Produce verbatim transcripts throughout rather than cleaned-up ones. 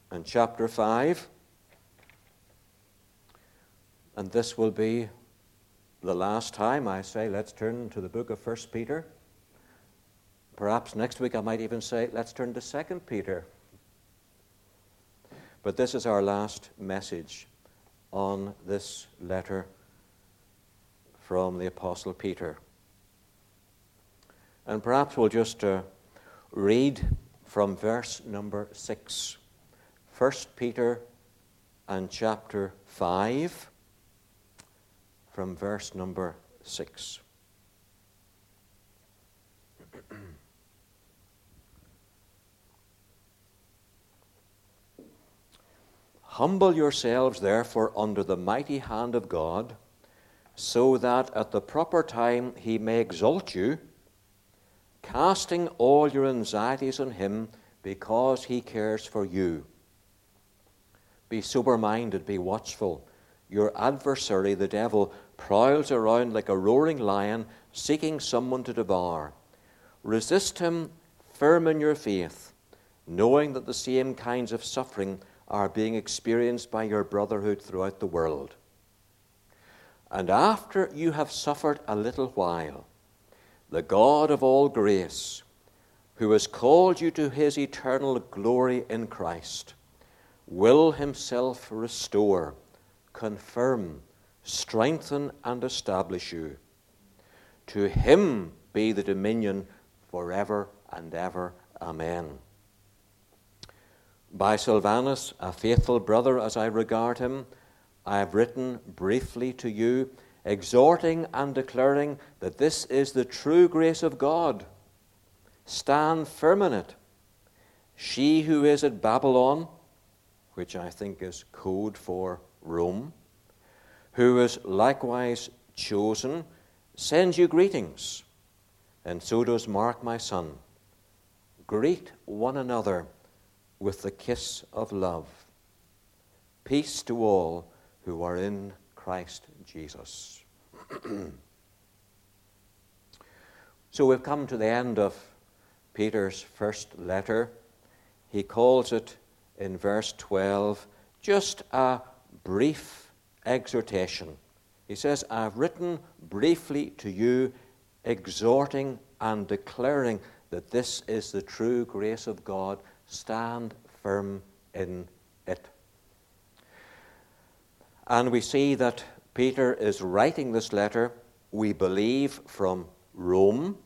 and chapter five. And this will be the last time I say, let's turn to the book of First Peter. Perhaps next week I might even say, let's turn to Second Peter. But this is our last message on this letter from the Apostle Peter. And perhaps we'll just uh, read from verse number six. First Peter and chapter five, from verse number six. Humble yourselves, therefore, under the mighty hand of God, so that at the proper time he may exalt you, casting all your anxieties on him, because he cares for you. Be sober-minded, be watchful. Your adversary, the devil, prowls around like a roaring lion, seeking someone to devour. Resist him firm in your faith, knowing that the same kinds of suffering are being experienced by your brotherhood throughout the world. And after you have suffered a little while, the God of all grace, who has called you to his eternal glory in Christ, will himself restore, confirm, strengthen, and establish you. To him be the dominion forever and ever. Amen. By Silvanus, a faithful brother as I regard him, I have written briefly to you, exhorting and declaring that this is the true grace of God. Stand firm in it. She who is at Babylon, which I think is code for Rome, who is likewise chosen, sends you greetings, and so does Mark my son. Greet one another with the kiss of love. Peace to all who are in Christ Jesus. So we've come to the end of Peter's first letter. He calls it in verse twelve just a brief exhortation. He says, I've written briefly to you, exhorting and declaring that this is the true grace of God. Stand firm in it. And we see that Peter is writing this letter, we believe, from Rome,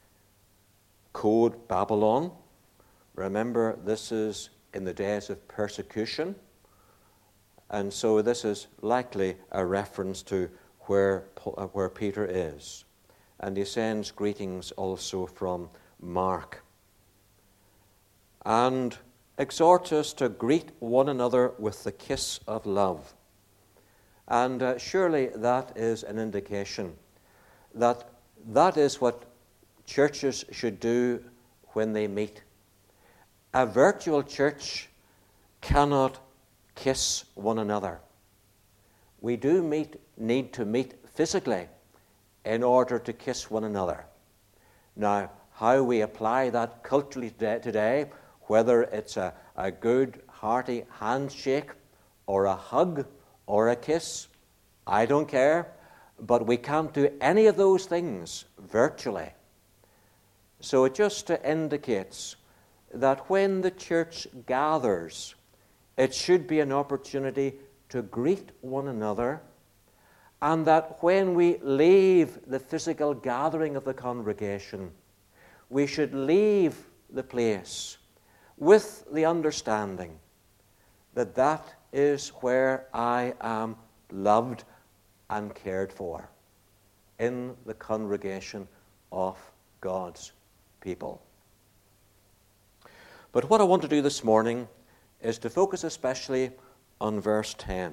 code Babylon. Remember, this is in the days of persecution, and so this is likely a reference to where, where Peter is. And he sends greetings also from Mark, and exhorts us to greet one another with the kiss of love. And uh, surely that is an indication that that is what churches should do when they meet. A virtual church cannot kiss one another. We do meet, need to meet physically in order to kiss one another. Now, how we apply that culturally today, whether it's a, a good, hearty handshake or a hug or a kiss, I don't care, but we can't do any of those things virtually. So it just indicates that when the church gathers, it should be an opportunity to greet one another, and that when we leave the physical gathering of the congregation, we should leave the place with the understanding that that is where I am loved and cared for, in the congregation of God's people. But what I want to do this morning is to focus especially on verse ten.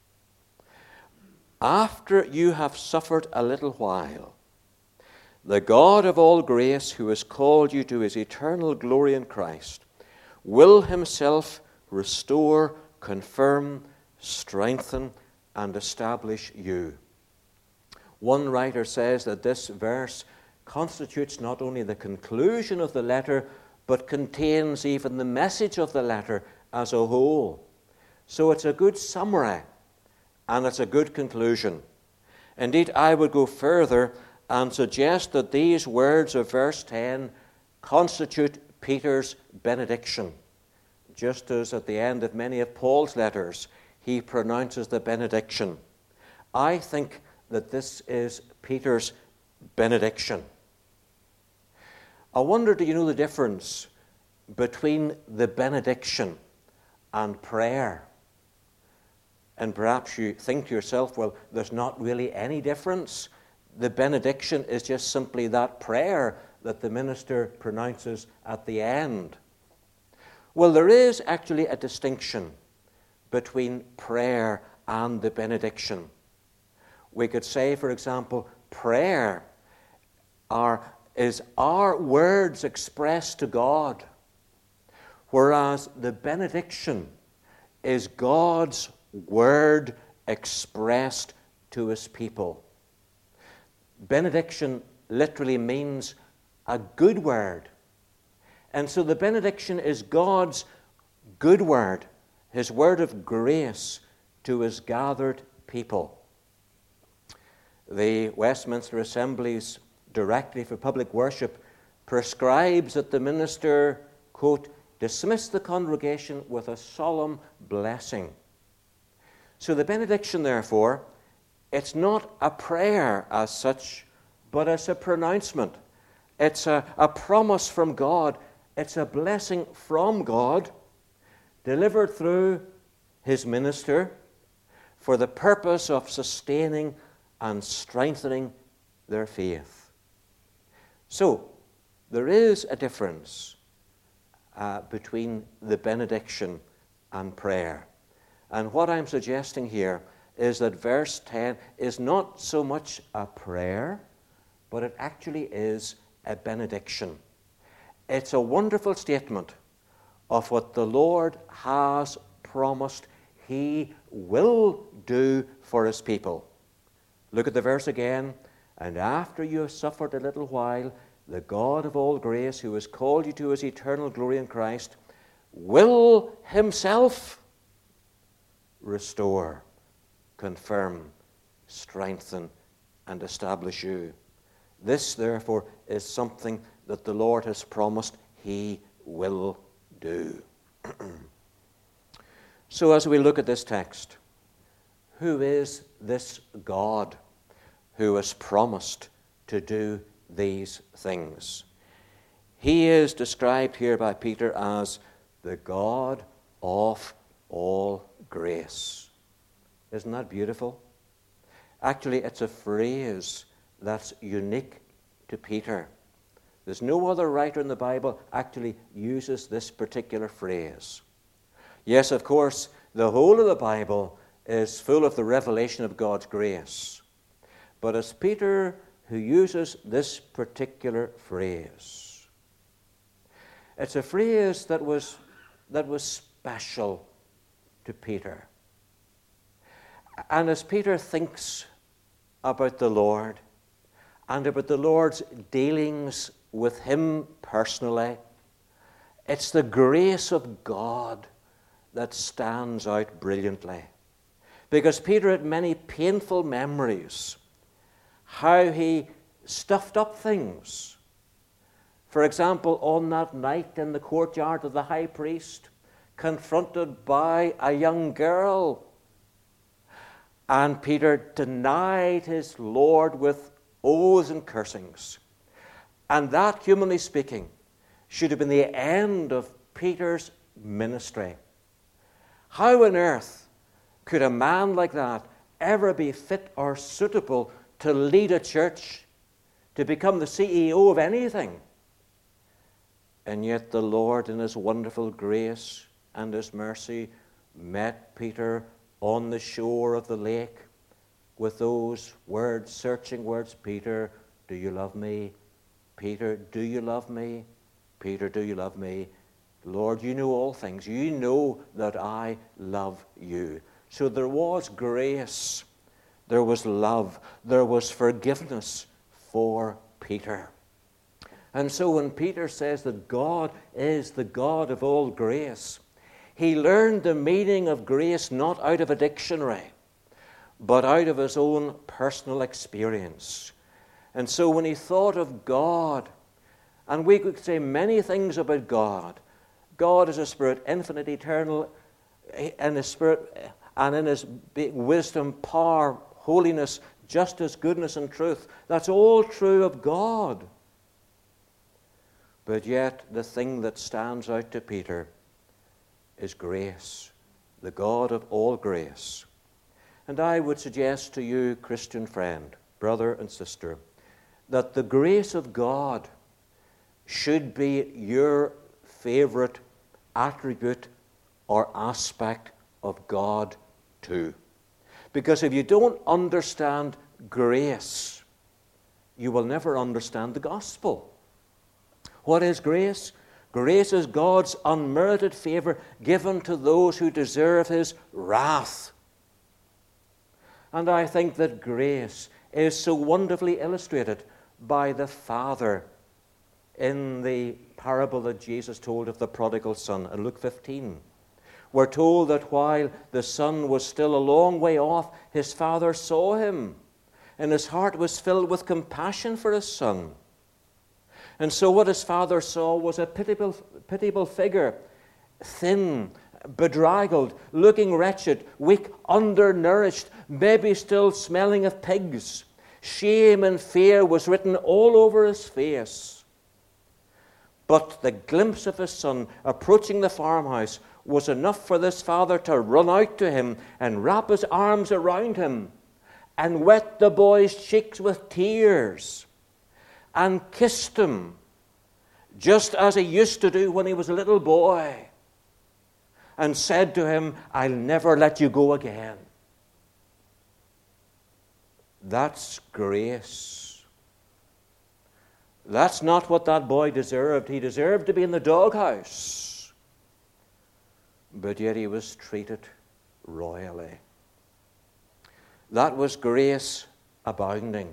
After you have suffered a little while, the God of all grace, who has called you to his eternal glory in Christ, will himself restore, confirm, strengthen, and establish you. One writer says that this verse constitutes not only the conclusion of the letter, but contains even the message of the letter as a whole. So it's a good summary, and it's a good conclusion. Indeed, I would go further and suggest that these words of verse ten constitute Peter's benediction, just as at the end of many of Paul's letters he pronounces the benediction. I think that this is Peter's benediction. I wonder, do you know the difference between the benediction and prayer? And perhaps you think to yourself, well, there's not really any difference. The benediction is just simply that prayer that the minister pronounces at the end. Well, there is actually a distinction between prayer and the benediction. We could say, for example, prayer are, is our words expressed to God, whereas the benediction is God's word expressed to his people. Benediction literally means a good word. And so the benediction is God's good word, his word of grace to his gathered people. The Westminster Assembly's Directory for Public Worship prescribes that the minister, quote, dismiss the congregation with a solemn blessing. So the benediction, therefore, it's not a prayer as such, but it's a pronouncement. It's a, a promise from God. It's a blessing from God delivered through his minister for the purpose of sustaining and strengthening their faith. So, there is a difference uh, between the benediction and prayer. And what I'm suggesting here is that verse ten is not so much a prayer, but it actually is a benediction. It's a wonderful statement of what the Lord has promised he will do for his people. Look at the verse again. And after you have suffered a little while, the God of all grace, who has called you to his eternal glory in Christ, will himself restore, confirm, strengthen, and establish you. This, therefore, is something that the Lord has promised he will do. So as we look at this text, who is this God who has promised to do these things? He is described here by Peter as the God of all grace. Isn't that beautiful? Actually, it's a phrase that's unique to Peter. There's no other writer in the Bible actually uses this particular phrase. Yes, of course, the whole of the Bible is full of the revelation of God's grace. But it's Peter who uses this particular phrase. It's a phrase that was, that was special to Peter. And as Peter thinks about the Lord and about the Lord's dealings with him personally, it's the grace of God that stands out brilliantly. Because Peter had many painful memories, how he stuffed up things. For example, on that night in the courtyard of the high priest, confronted by a young girl, and Peter denied his Lord with oaths and cursings. And that, humanly speaking, should have been the end of Peter's ministry. How on earth could a man like that ever be fit or suitable to lead a church, to become the C E O of anything? And yet the Lord, in his wonderful grace and his mercy, met Peter on the shore of the lake with those words, searching words, Peter, do you love me? Peter, do you love me? Peter, do you love me? Lord, you know all things. You know that I love you. So there was grace, there was love, there was forgiveness for Peter. And so when Peter says that God is the God of all grace, He learned the meaning of grace not out of a dictionary, but out of his own personal experience. And so when he thought of God, and we could say many things about God, God is a spirit, infinite, eternal, in his spirit and in his wisdom, power, holiness, justice, goodness, and truth. That's all true of God. But yet the thing that stands out to Peter is grace, the God of all grace. And I would suggest to you, Christian friend, brother and sister, that the grace of God should be your favorite attribute or aspect of God too. Because if you don't understand grace, you will never understand the gospel. What is grace? Grace is God's unmerited favor given to those who deserve his wrath. And I think that grace is so wonderfully illustrated by the Father in the parable that Jesus told of the prodigal son in Luke fifteen. We're told that while the son was still a long way off, his father saw him, and his heart was filled with compassion for his son. And so what his father saw was a pitiable, pitiable figure, thin, bedraggled, looking wretched, weak, undernourished, maybe still smelling of pigs. Shame and fear was written all over his face. But the glimpse of his son approaching the farmhouse was enough for this father to run out to him and wrap his arms around him and wet the boy's cheeks with tears and kissed him, just as he used to do when he was a little boy, and said to him, "I'll never let you go again." That's grace. That's not what that boy deserved. He deserved to be in the doghouse. But yet he was treated royally. That was grace abounding.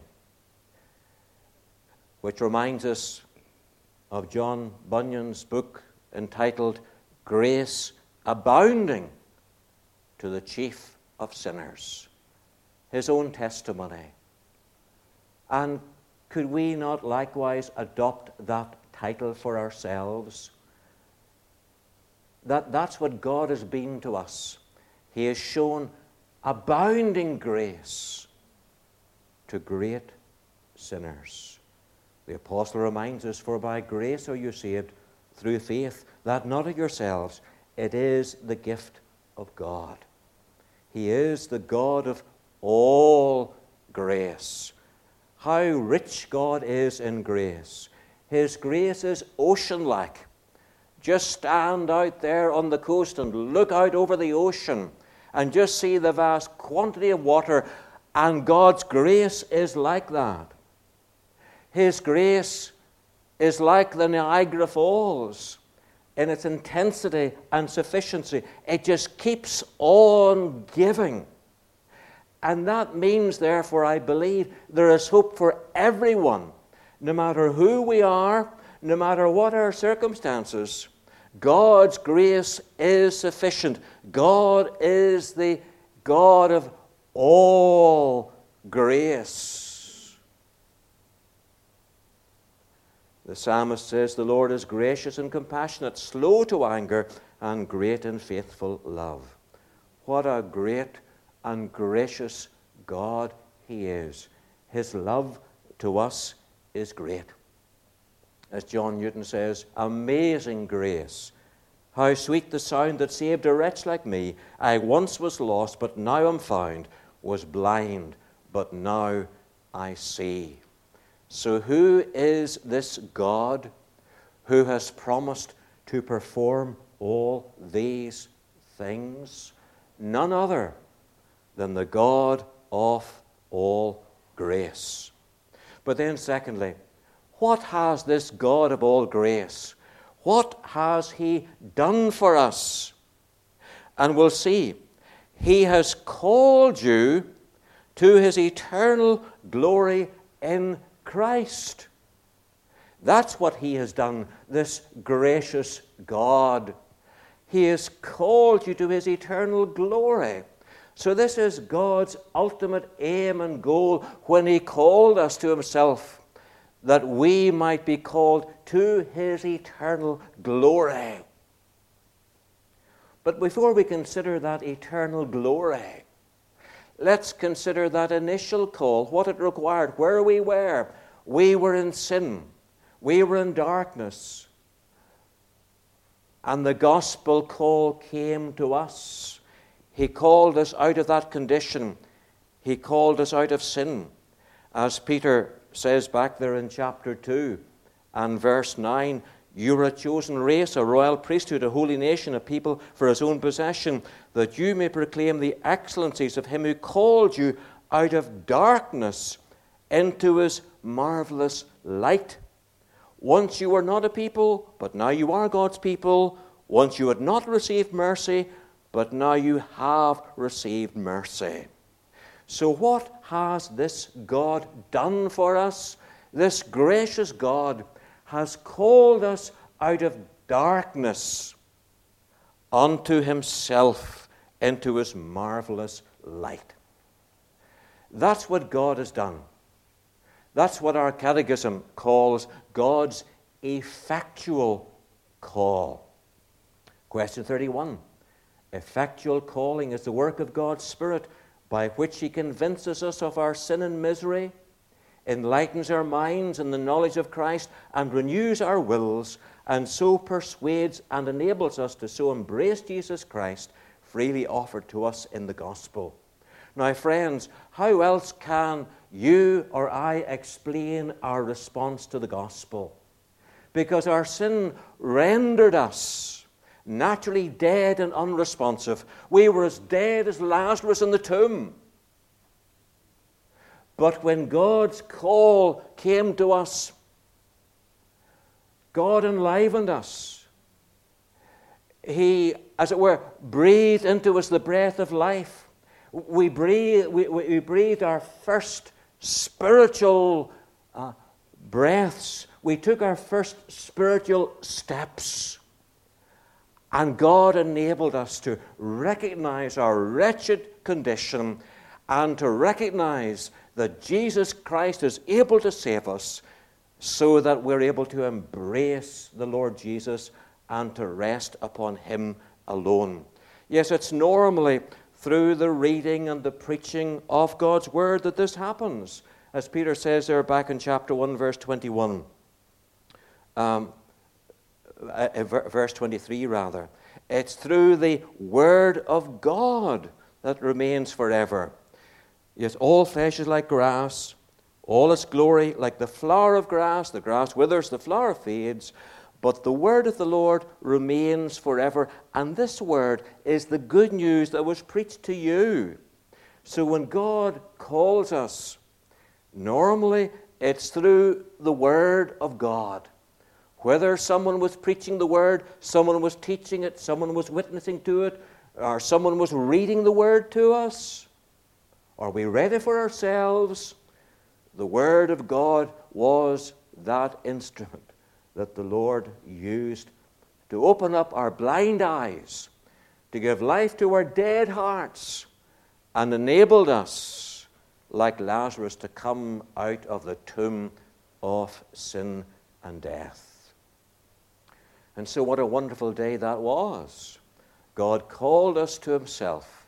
Which reminds us of John Bunyan's book entitled Grace Abounding to the Chief of Sinners. His own testimony. And could we not likewise adopt that title for ourselves? That that's what God has been to us. He has shown abounding grace to great sinners. The apostle reminds us, "For by grace are you saved through faith, that not of yourselves, it is the gift of God." He is the God of all grace. How rich God is in grace. His grace is ocean-like. Just stand out there on the coast and look out over the ocean and just see the vast quantity of water, and God's grace is like that. His grace is like the Niagara Falls in its intensity and sufficiency. It just keeps on giving. And that means, therefore, I believe there is hope for everyone, no matter who we are, no matter what our circumstances. God's grace is sufficient. God is the God of all grace. The psalmist says, "The Lord is gracious and compassionate, slow to anger, and great in faithful love." What a great and gracious God he is. His love to us is great. As John Newton says, "Amazing grace. How sweet the sound that saved a wretch like me. I once was lost, but now am found, was blind, but now I see." So who is this God who has promised to perform all these things? None other than the God of all grace. But then secondly, what has this God of all grace, what has he done for us? And we'll see. He has called you to his eternal glory in Christ. That's what he has done, this gracious God. He has called you to his eternal glory. So this is God's ultimate aim and goal when he called us to himself, that we might be called to his eternal glory. But before we consider that eternal glory, let's consider that initial call, what it required, where we were. We were in sin. We were in darkness. And the gospel call came to us. He called us out of that condition. He called us out of sin. As Peter says back there in chapter two and verse nine, you are a chosen race, a royal priesthood, a holy nation, a people for his own possession, that you may proclaim the excellencies of him who called you out of darkness into his marvelous light. Once you were not a people, but now you are God's people. Once you had not received mercy, but now you have received mercy. So what has this God done for us? This gracious God has called us out of darkness unto himself, into his marvelous light. That's what God has done. That's what our catechism calls God's effectual call. Question thirty-one. Effectual calling is the work of God's Spirit by which he convinces us of our sin and misery, enlightens our minds in the knowledge of Christ, and renews our wills, and so persuades and enables us to so embrace Jesus Christ, freely offered to us in the gospel. Now, friends, how else can you or I explain our response to the gospel? Because our sin rendered us naturally dead and unresponsive. We were as dead as Lazarus in the tomb. But when God's call came to us, God enlivened us. He, as it were, breathed into us the breath of life. We breathed, we, we breathed our first spiritual uh, breaths. We took our first spiritual steps. And God enabled us to recognize our wretched condition and to recognize that Jesus Christ is able to save us, so that we're able to embrace the Lord Jesus and to rest upon him alone. Yes, it's normally through the reading and the preaching of God's word that this happens. As Peter says there back in chapter one, verse twenty-one. Um, uh, verse twenty-three, rather. It's through the word of God that remains forever. Yes, all flesh is like grass, all its glory like the flower of grass. The grass withers, the flower fades, but the word of the Lord remains forever. And this word is the good news that was preached to you. So when God calls us, normally it's through the word of God. Whether someone was preaching the word, someone was teaching it, someone was witnessing to it, or someone was reading the word to us, or we read it for ourselves, the word of God was that instrument that the Lord used to open up our blind eyes, to give life to our dead hearts, and enabled us, like Lazarus, to come out of the tomb of sin and death. And so what a wonderful day that was. God called us to himself.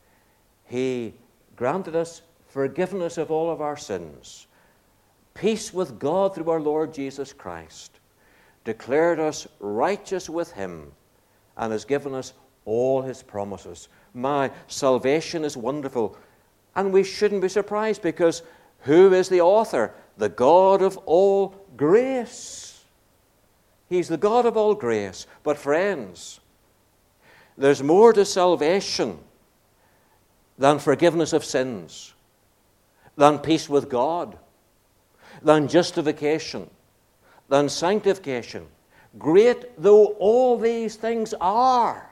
He granted us forgiveness of all of our sins, peace with God through our Lord Jesus Christ, declared us righteous with him, and has given us all his promises. My salvation is wonderful. And we shouldn't be surprised, because who is the author? The God of all grace. He's the God of all grace. But friends, there's more to salvation than forgiveness of sins, than peace with God, than justification, than sanctification. Great though all these things are.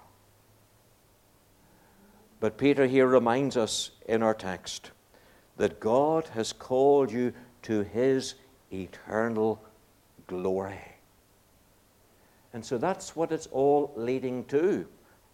But Peter here reminds us in our text that God has called you to his eternal glory. And so that's what it's all leading to.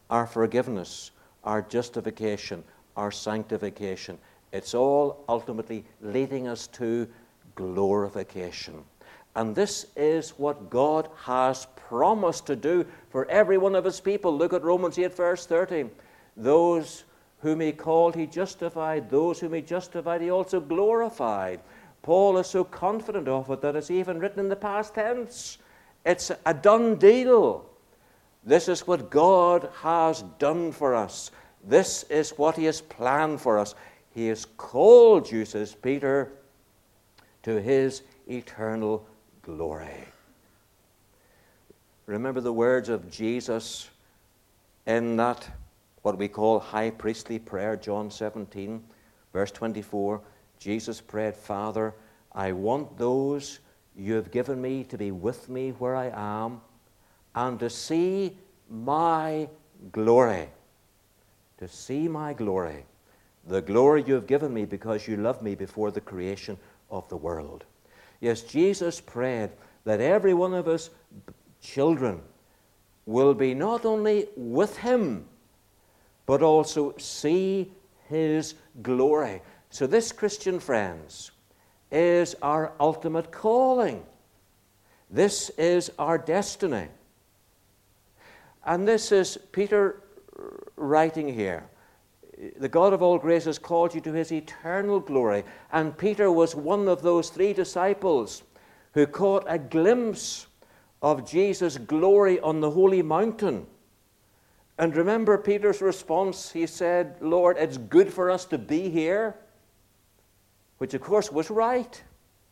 our forgiveness, our justification, our sanctification. It's all ultimately leading us to glorification. And this is what God has promised to do for every one of his people. Look at Romans eight, verse thirty. Those whom he called, he justified. Those whom he justified, he also glorified. Paul is so confident of it that it's even written in the past tense. It's a done deal. This is what God has done for us. This is what he has planned for us. He has called you, says Peter, to his eternal glory. Remember the words of Jesus in that, what we call high priestly prayer, John seventeen, verse twenty-four. Jesus prayed, Father, I want those you have given me to be with me where I am and to see my glory. To see my glory. The glory you have given me because you loved me before the creation of the world. Yes, Jesus prayed that every one of us children will be not only with him, but also see his glory. So this, Christian friends, is our ultimate calling. This is our destiny. And this is Peter writing here. The God of all grace has called you to his eternal glory. And Peter was one of those three disciples who caught a glimpse of Jesus' glory on the holy mountain. And remember Peter's response. He said, Lord, it's good for us to be here. Which of course was right.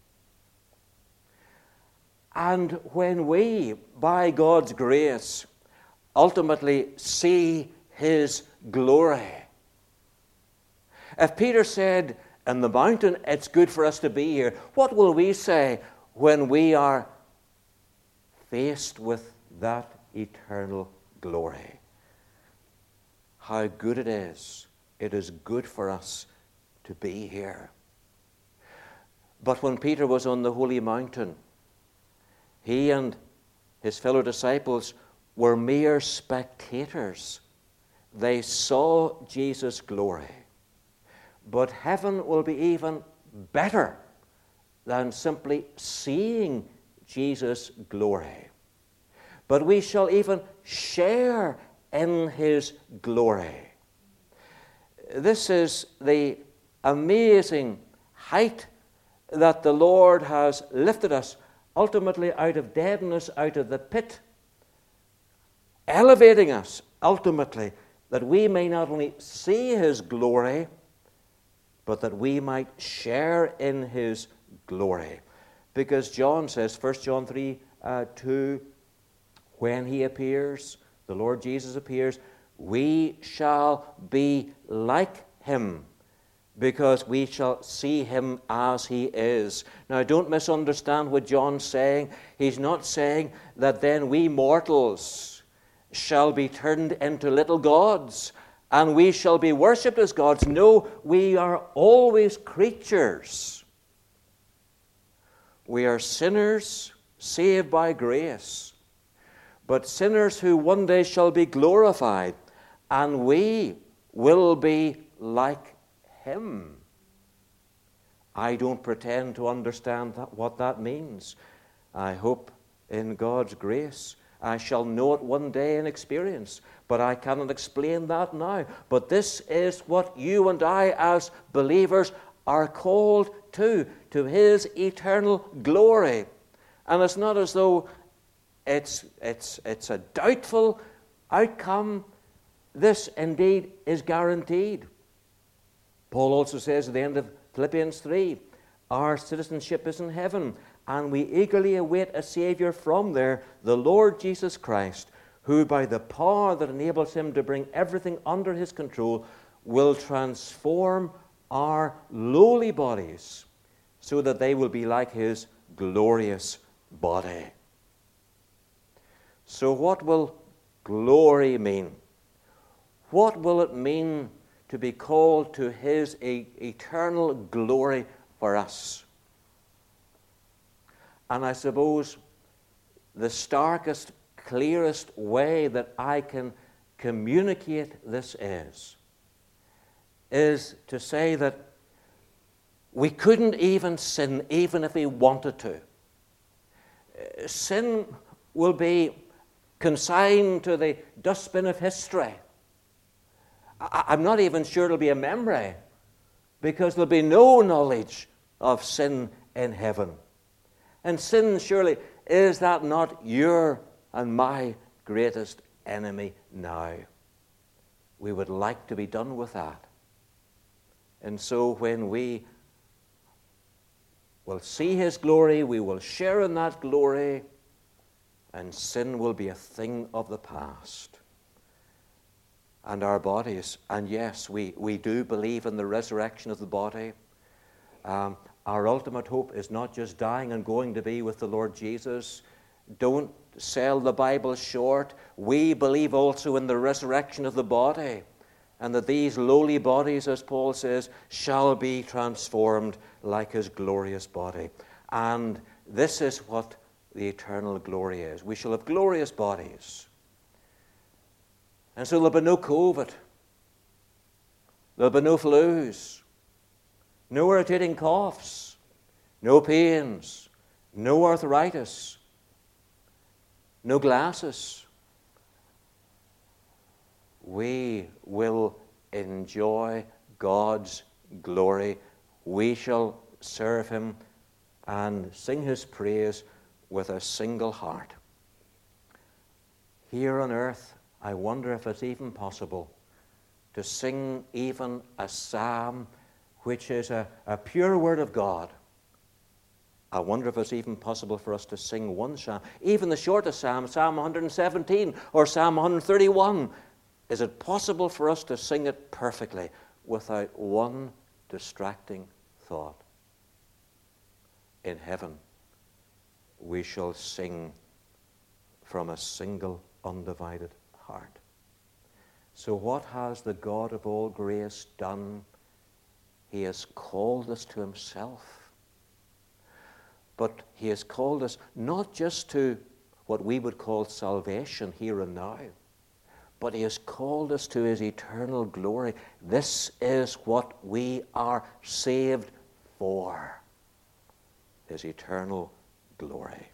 And when we, by God's grace, ultimately see his glory. If Peter said, in the mountain, it's good for us to be here, what will we say when we are faced with that eternal glory? How good it is. It is good for us to be here. But when Peter was on the holy mountain, he and his fellow disciples were mere spectators. They saw Jesus' glory. But heaven will be even better than simply seeing Jesus' glory. But we shall even share in his glory. This is the amazing height that the Lord has lifted us ultimately out of deadness, out of the pit, elevating us ultimately that we may not only see his glory, but that we might share in his glory. Because John says, First John three, uh, two, when he appears, the Lord Jesus appears, we shall be like him, because we shall see him as he is. Now, don't misunderstand what John's saying. He's not saying that then we mortals shall be turned into little gods and we shall be worshipped as gods. No, we are always creatures. We are sinners saved by grace, but sinners who one day shall be glorified, and we will be like him. I don't pretend to understand that, what that means. I hope in God's grace I shall know it one day in experience, but I cannot explain that now. But this is what you and I as believers are called to, to his eternal glory. And it's not as though it's, it's, it's a doubtful outcome. This indeed is guaranteed. Paul also says at the end of Philippians three, our citizenship is in heaven, and we eagerly await a Savior from there, the Lord Jesus Christ, who by the power that enables him to bring everything under his control will transform our lowly bodies so that they will be like his glorious body. So what will glory mean? What will it mean to be called to his e- eternal glory for us? And I suppose the starkest, clearest way that I can communicate this is, is to say that we couldn't even sin even if we wanted to. Sin will be consigned to the dustbin of history. I'm not even sure it'll be a memory, because there'll be no knowledge of sin in heaven. And sin, surely, is that not your and my greatest enemy now? We would like to be done with that. And so when we will see his glory, we will share in that glory, and sin will be a thing of the past. And our bodies, and yes, we, we do believe in the resurrection of the body. Um, our ultimate hope is not just dying and going to be with the Lord Jesus. Don't sell the Bible short. We believe also in the resurrection of the body, and that these lowly bodies, as Paul says, shall be transformed like his glorious body. And this is what the eternal glory is. We shall have glorious bodies. And so there'll be no COVID. There'll be no flus, no irritating coughs, no pains, no arthritis, no glasses. We will enjoy God's glory. We shall serve him and sing his praise with a single heart. Here on earth, I wonder if it's even possible to sing even a psalm which is a, a pure word of God. I wonder if it's even possible for us to sing one psalm, even the shortest psalm, Psalm one seventeen or Psalm one thirty-one. Is it possible for us to sing it perfectly without one distracting thought? In heaven, we shall sing from a single undivided heart. So what has the God of all grace done? He has called us to himself. But he has called us not just to what we would call salvation here and now, but he has called us to his eternal glory. This is what we are saved for, his eternal glory.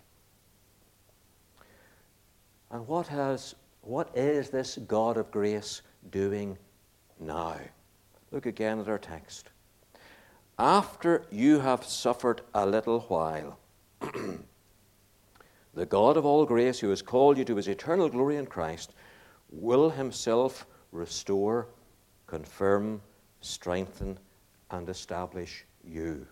And what has, what is this God of grace doing now? Look again at our text. After you have suffered a little while, the God of all grace, who has called you to his eternal glory in Christ, will himself restore, confirm, strengthen, and establish you.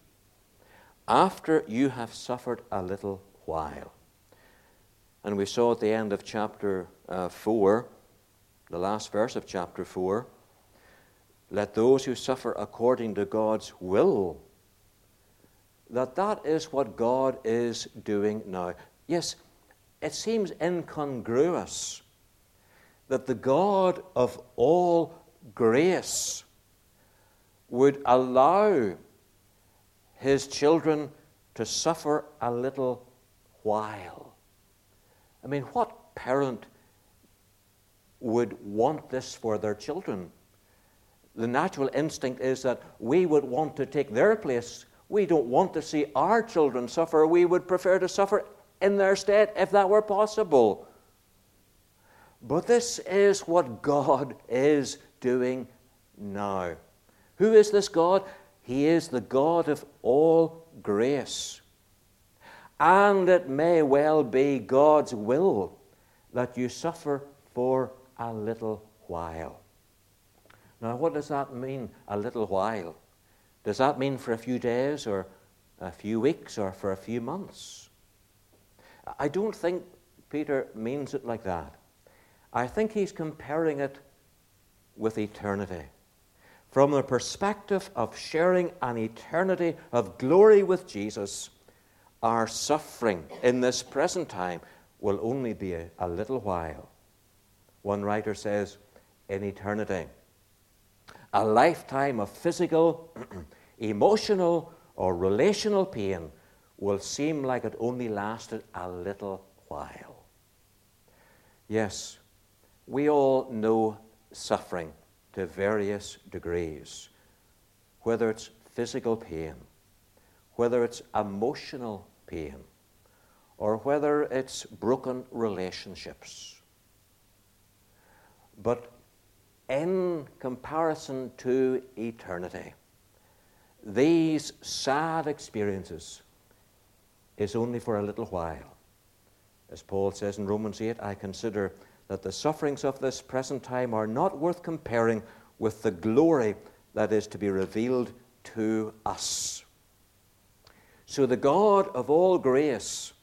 After you have suffered a little while. And we saw at the end of chapter uh, four, the last verse of chapter four, let those who suffer according to God's will, that that is what God is doing now. Yes, it seems incongruous that the God of all grace would allow his children to suffer a little while. I mean, what parent would want this for their children? The natural instinct is that we would want to take their place. We don't want to see our children suffer. We would prefer to suffer in their stead if that were possible. But this is what God is doing now. Who is this God? He is the God of all grace. And it may well be God's will that you suffer for a little while. Now, what does that mean, a little while? Does that mean for a few days or a few weeks or for a few months? I don't think Peter means it like that. I think he's comparing it with eternity. From the perspective of sharing an eternity of glory with Jesus, our suffering in this present time will only be a, a little while. One writer says, in eternity, a lifetime of physical, emotional, or relational pain will seem like it only lasted a little while. Yes, we all know suffering to various degrees, whether it's physical pain, whether it's emotional pain, or whether it's broken relationships. But in comparison to eternity, these sad experiences is only for a little while. As Paul says in Romans eight, I consider that the sufferings of this present time are not worth comparing with the glory that is to be revealed to us. So the God of all grace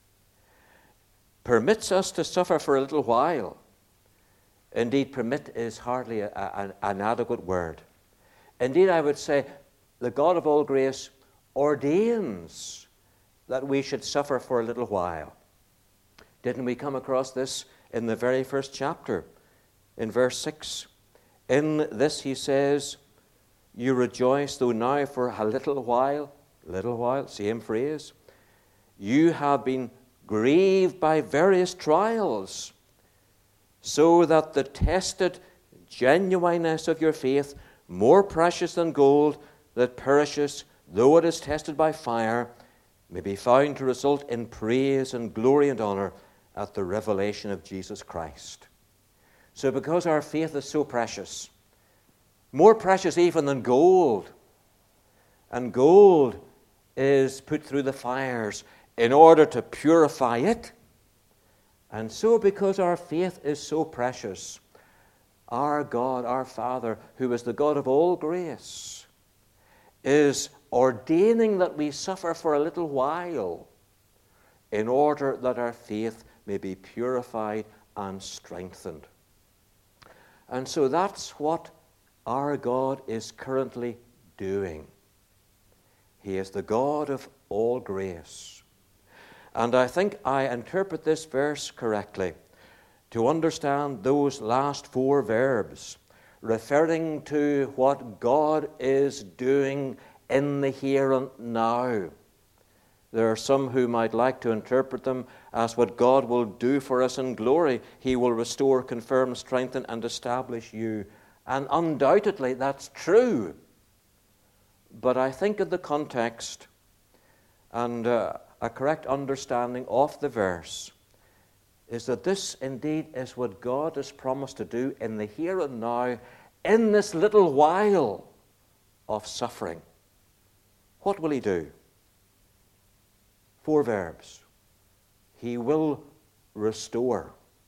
permits us to suffer for a little while. Indeed, permit is hardly a, a, an adequate word. Indeed, I would say the God of all grace ordains that we should suffer for a little while. Didn't we come across this in the very first chapter, in verse six? In this he says, you rejoice, though now for a little while, little while, same phrase, you have been grieved by various trials, so that the tested genuineness of your faith, more precious than gold that perishes, though it is tested by fire, may be found to result in praise and glory and honor at the revelation of Jesus Christ. So because our faith is so precious, more precious even than gold, and gold is put through the fires in order to purify it, and so because our faith is so precious, our God, our Father, who is the God of all grace, is ordaining that we suffer for a little while in order that our faith may be purified and strengthened. And so that's what our God is currently doing. He is the God of all grace. And I think I interpret this verse correctly to understand those last four verbs referring to what God is doing in the here and now. There are some who might like to interpret them as what God will do for us in glory. He will restore, confirm, strengthen, and establish you. And undoubtedly that's true. But I think in the context and uh, a correct understanding of the verse is that this indeed is what God has promised to do in the here and now, in this little while of suffering. What will he do? Four verbs. He will restore.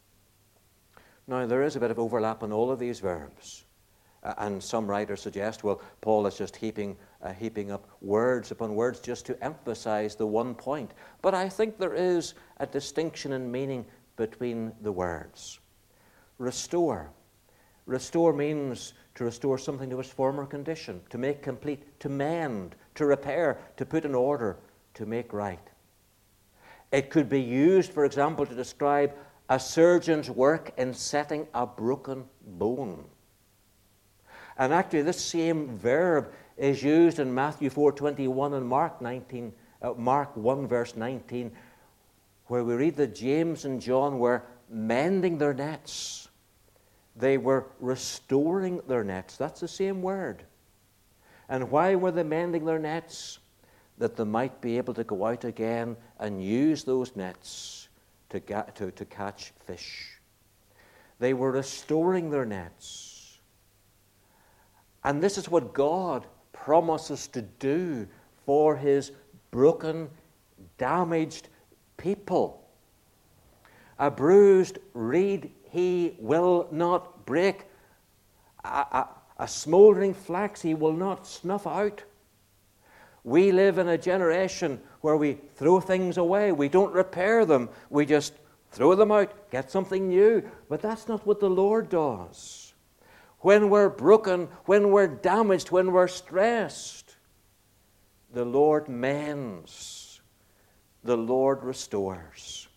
Now, there is a bit of overlap in all of these verbs. Uh, and some writers suggest, well, Paul is just heaping, uh, heaping up words upon words just to emphasize the one point. But I think there is a distinction in meaning between the words. Restore. Restore means to restore something to its former condition, to make complete, to mend, to repair, to put in order, to make right. It could be used, for example, to describe a surgeon's work in setting a broken bone. And actually, this same verb is used in Matthew four twenty-one and Mark nineteen, uh, Mark one verse nineteen, where we read that James and John were mending their nets. They were restoring their nets. That's the same word. And why were they mending their nets? That they might be able to go out again and use those nets to, get, to, to catch fish. They were restoring their nets. And this is what God promises to do for his broken, damaged people. A bruised reed he will not break. A, a, a smoldering flax he will not snuff out. We live in a generation where we throw things away. We don't repair them. We just throw them out, get something new. But that's not what the Lord does. When we're broken, when we're damaged, when we're stressed, the Lord mends. The Lord restores.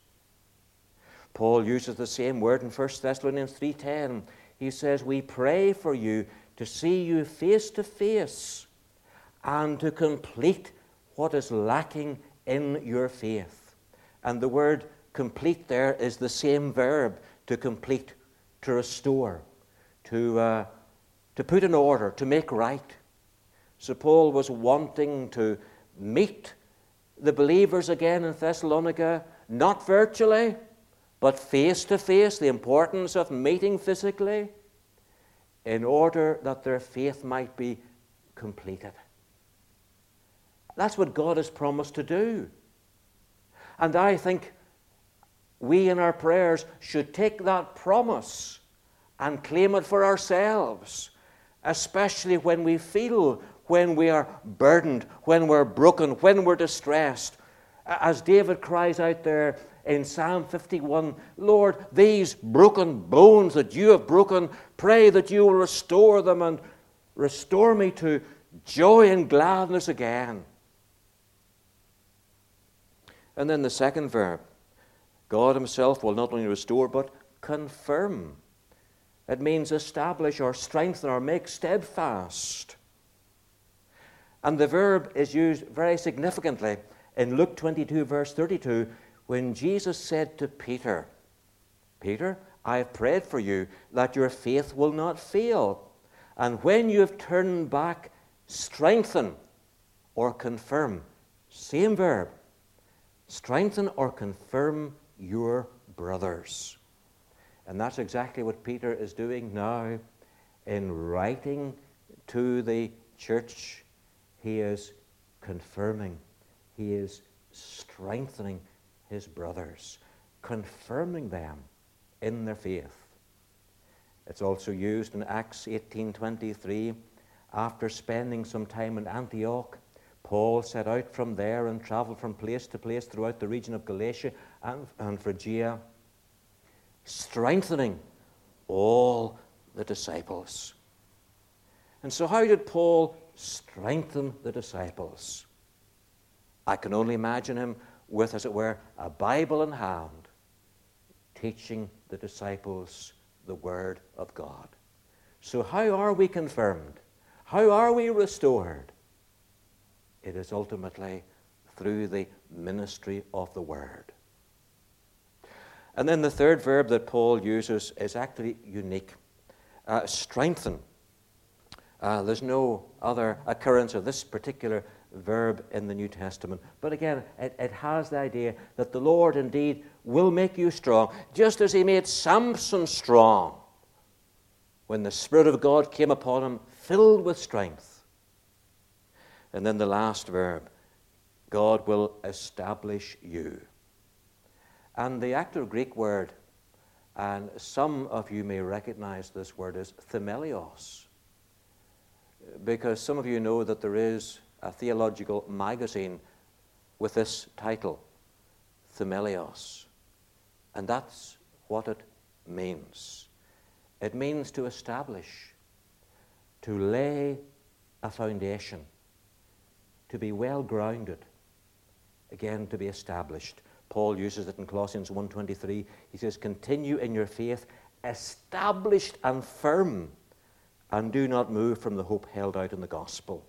Paul uses the same word in First Thessalonians three ten. He says, we pray for you to see you face to face and to complete what is lacking in your faith. And the word complete there is the same verb, to complete, to restore, to, uh, to put in order, to make right. So Paul was wanting to meet the believers again in Thessalonica, not virtually, but face to face, the importance of meeting physically, in order that their faith might be completed. That's what God has promised to do. And I think we in our prayers should take that promise and claim it for ourselves, especially when we feel, when we are burdened, when we're broken, when we're distressed. As David cries out there in Psalm fifty-one, Lord, these broken bones that you have broken, pray that you will restore them and restore me to joy and gladness again. And then the second verb, God himself will not only restore but confirm. It means establish or strengthen or make steadfast. And the verb is used very significantly in Luke twenty-two, verse thirty-two, when Jesus said to Peter, Peter, I have prayed for you that your faith will not fail. And when you have turned back, strengthen or confirm. Same verb. Strengthen or confirm your brothers. And that's exactly what Peter is doing now in writing to the church. He is confirming, he is strengthening his brothers, confirming them in their faith. It's also used in Acts eighteen twenty-three. After spending some time in Antioch, Paul set out from there and traveled from place to place throughout the region of Galatia and, and Phrygia, strengthening all the disciples. And so how did Paul strengthen the disciples? I can only imagine him with, as it were, a Bible in hand, teaching the disciples the Word of God. So how are we confirmed? How are we restored? It is ultimately through the ministry of the Word. And then the third verb that Paul uses is actually unique. Uh, strengthen. Uh, there's no other occurrence of this particular verb in the New Testament. But again, it, it has the idea that the Lord indeed will make you strong, just as he made Samson strong when the Spirit of God came upon him, filled with strength. And then the last verb, God will establish you. And the active Greek word, and some of you may recognize this word, is themelios. Because some of you know that there is a theological magazine with this title, Themelios. And that's what it means. It means to establish, to lay a foundation, to be well grounded, again, to be established. Paul uses it in Colossians one twenty-three. He says, continue in your faith, established and firm, and do not move from the hope held out in the gospel.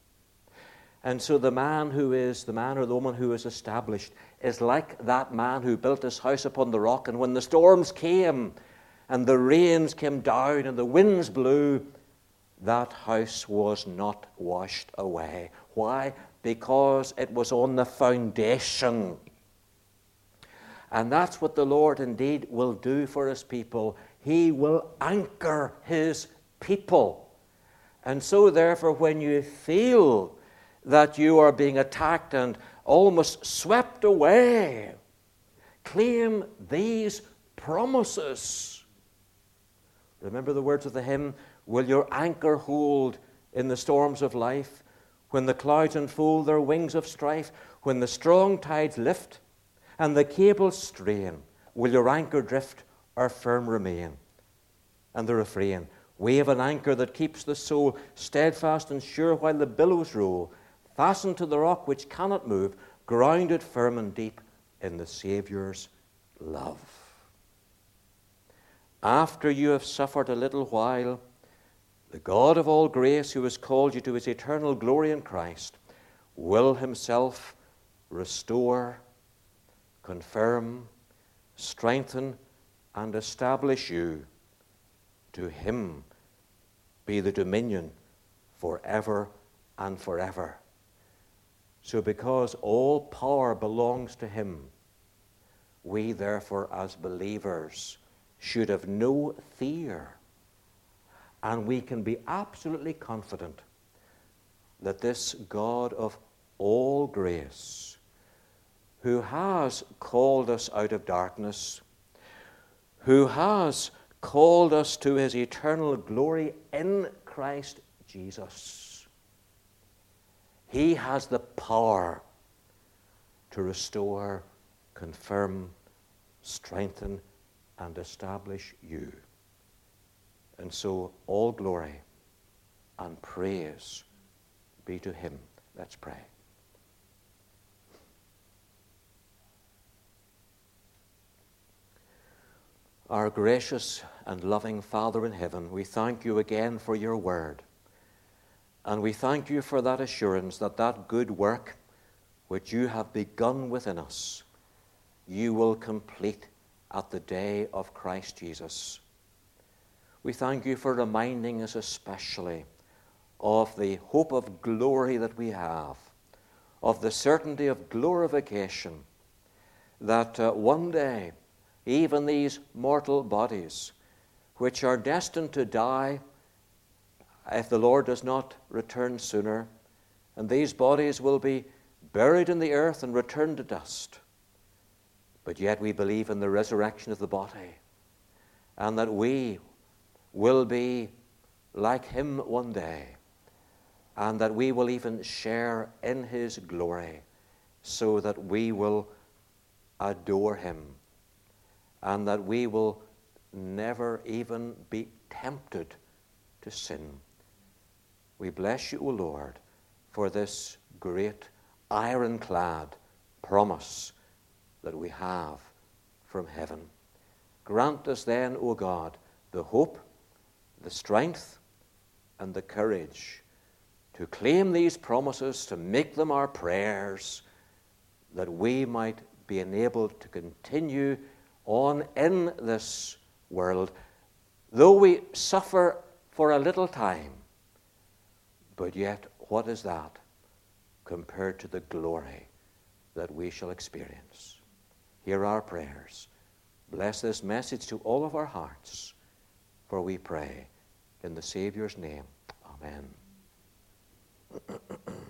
And so the man who is, the man or the woman who is established is like that man who built his house upon the rock, and when the storms came, and the rains came down, and the winds blew, that house was not washed away. Why? Because it was on the foundation. And that's what the Lord indeed will do for his people. He will anchor his people. And so therefore, when you feel that you are being attacked and almost swept away, claim these promises. Remember the words of the hymn, will your anchor hold in the storms of life, when the clouds unfold their wings of strife, when the strong tides lift and the cables strain, will your anchor drift or firm remain? And the refrain, wave an anchor that keeps the soul steadfast and sure while the billows roll, fastened to the rock which cannot move, grounded firm and deep in the Saviour's love. After you have suffered a little while, the God of all grace, who has called you to his eternal glory in Christ, will himself restore, confirm, strengthen, and establish you To him be the dominion forever and forever. So because all power belongs to him, we therefore as believers should have no fear, and we can be absolutely confident that this God of all grace, who has called us out of darkness, who has called us to his eternal glory in Christ Jesus, he has the power to restore, confirm, strengthen, and establish you. And so all glory and praise be to him. Let's pray. Our gracious and loving Father in heaven, we thank you again for your word. And we thank you for that assurance that that good work which you have begun within us, you will complete at the day of Christ Jesus. We thank you for reminding us especially of the hope of glory that we have, of the certainty of glorification, that uh, one day even these mortal bodies, which are destined to die if the Lord does not return sooner, and these bodies will be buried in the earth and return to dust. But yet we believe in the resurrection of the body, and that we will be like him one day, and that we will even share in his glory, so that we will adore him, and that we will never even be tempted to sin. We bless you, O Lord, for this great ironclad promise that we have from heaven. Grant us then, O God, the hope, the strength, and the courage to claim these promises, to make them our prayers, that we might be enabled to continue on in this world, though we suffer for a little time. But yet, what is that compared to the glory that we shall experience? Hear our prayers. Bless this message to all of our hearts, for we pray in the Savior's name. Amen.